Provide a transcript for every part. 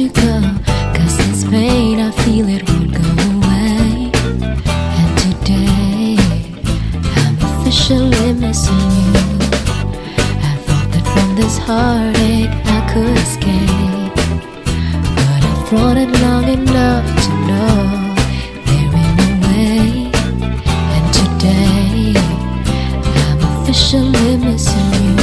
to go, 'cause this pain, I feel it won't go away. And today, I'm officially missing you. I thought that from this heartache I could escape, but I've thought it long enough to know there ain't no way. And today, I'm officially missing you.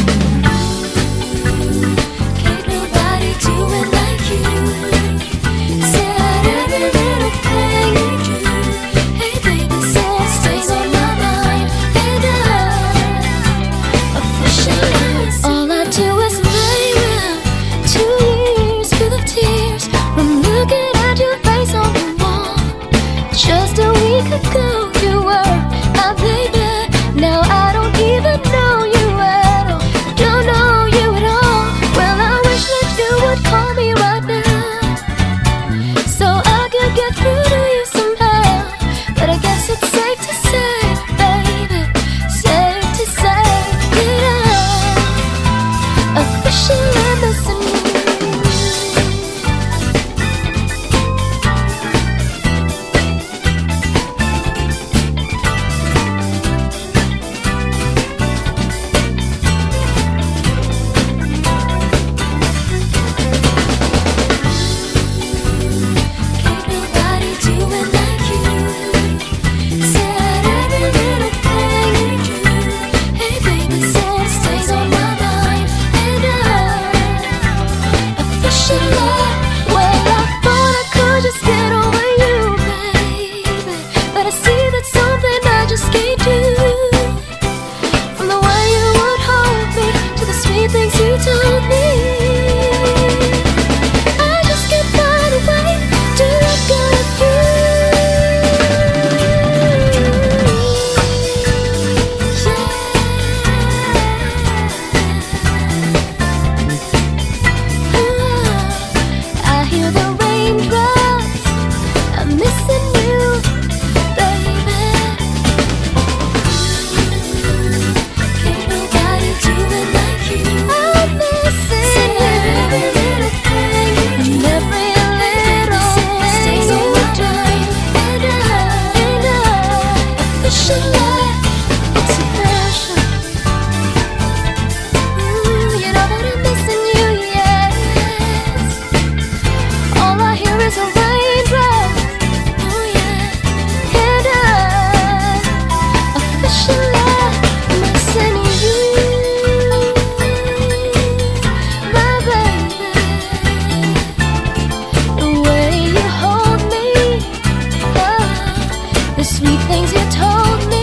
Ago you were my baby. Now I don't even know you at all. Don't know you at all. Well, I wish that you would call me right now, so I could get through to you somehow. But I guess it's safe to say, baby, safe to say that I'm officially missing you. The sweet things you told me.